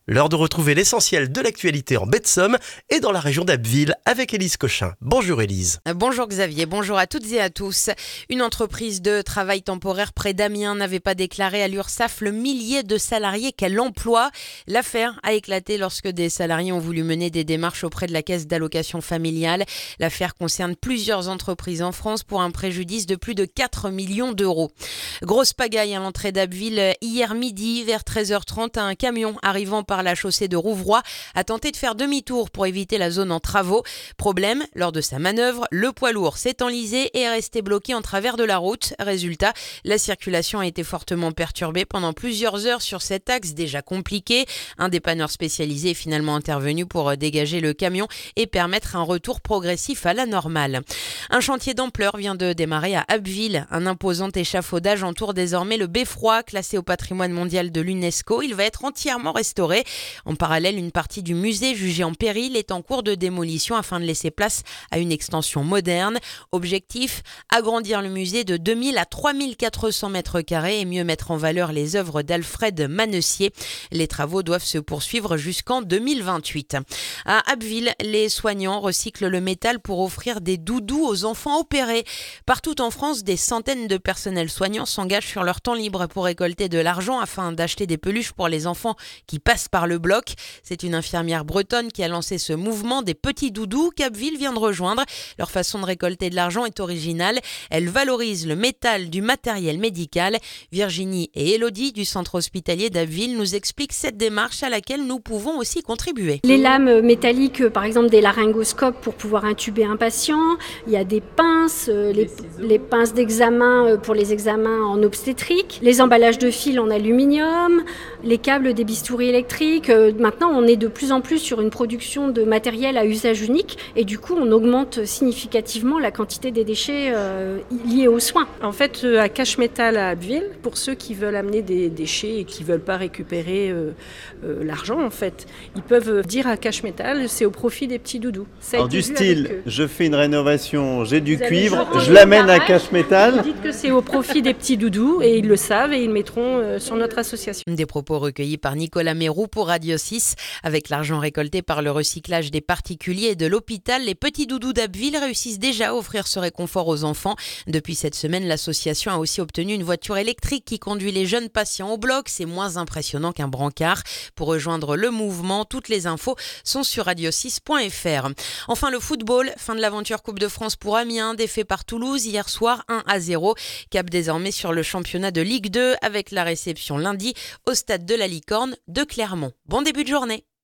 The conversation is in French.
L'heure de retrouver l'essentiel de l'actualité en baie de Somme et dans la région d'Abbeville avec Élise Cochin. Bonjour Élise. Bonjour Xavier, bonjour à toutes et à tous. Une entreprise de travail temporaire près d'Amiens n'avait pas déclaré à l'URSSAF le millier de salariés qu'elle emploie. L'affaire a éclaté lorsque des salariés ont voulu mener des démarches auprès de la caisse d'allocation familiale. L'affaire concerne plusieurs entreprises en France pour un préjudice de plus de 4 millions d'euros. Grosse pagaille à l'entrée d'Abbeville hier midi vers 13h30. Un camion arrivant par la chaussée de Rouvroy a tenté de faire demi-tour pour éviter la zone en travaux. Problème, lors de sa manœuvre, le poids lourd s'est enlisé et est resté bloqué en travers de la route. Résultat, la circulation a été fortement perturbée pendant plusieurs heures sur cet axe déjà compliqué. Un dépanneur spécialisé est finalement intervenu pour dégager le camion et permettre un retour progressif à la normale. Un chantier d'ampleur vient de démarrer à Abbeville. Un imposant échafaudage entoure désormais le beffroi, classé au patrimoine mondial de l'UNESCO. Il va être entièrement restauré. En parallèle, une partie du musée jugée en péril est en cours de démolition afin de laisser place à une extension moderne. Objectif, agrandir le musée de 2000 à 3400 mètres carrés et mieux mettre en valeur les œuvres d'Alfred Manessier. Les travaux doivent se poursuivre jusqu'en 2028. À Abbeville, les soignants recyclent le métal pour offrir des doudous aux enfants opérés. Partout en France, des centaines de personnels soignants s'engagent sur leur temps libre pour récolter de l'argent afin d'acheter des peluches pour les enfants qui passent par le bloc. C'est une infirmière bretonne qui a lancé ce mouvement des petits doudous qu'Abbeville vient de rejoindre. Leur façon de récolter de l'argent est originale. Elle valorise le métal du matériel médical. Virginie et Élodie du centre hospitalier d'Abbeville nous expliquent cette démarche à laquelle nous pouvons aussi contribuer. Les lames métalliques, par exemple des laryngoscopes pour pouvoir intuber un patient. Il y a des pinces, les pinces d'examen pour les examens en obstétrique, les emballages de fil en aluminium, les câbles des bistouris électriques. Maintenant, on est de plus en plus sur une production de matériel à usage unique et du coup, on augmente significativement la quantité des déchets liés aux soins. En fait, à Cache Métal à Abbeville, pour ceux qui veulent amener des déchets et qui ne veulent pas récupérer l'argent, en fait, ils peuvent dire à Cache Métal, c'est au profit des petits doudous. Alors du style, je fais une rénovation, j'ai du cuivre, je l'amène à Cache Métal. Vous dites que c'est au profit des petits doudous et ils le savent et ils le mettront sur notre association. Des propos recueillis par Nicolas Mérou pour Radio 6. Avec l'argent récolté par le recyclage des particuliers et de l'hôpital, les petits doudous d'Abbeville réussissent déjà à offrir ce réconfort aux enfants. Depuis cette semaine, l'association a aussi obtenu une voiture électrique qui conduit les jeunes patients au bloc. C'est moins impressionnant qu'un brancard. Pour rejoindre le mouvement, toutes les infos sont sur radio6.fr. Enfin, le football, fin de l'aventure Coupe de France pour Amiens, défait par Toulouse hier soir 1-0. Cap désormais sur le championnat de Ligue 2 avec la réception lundi au stade de la Licorne de Clermont. Bon début de journée.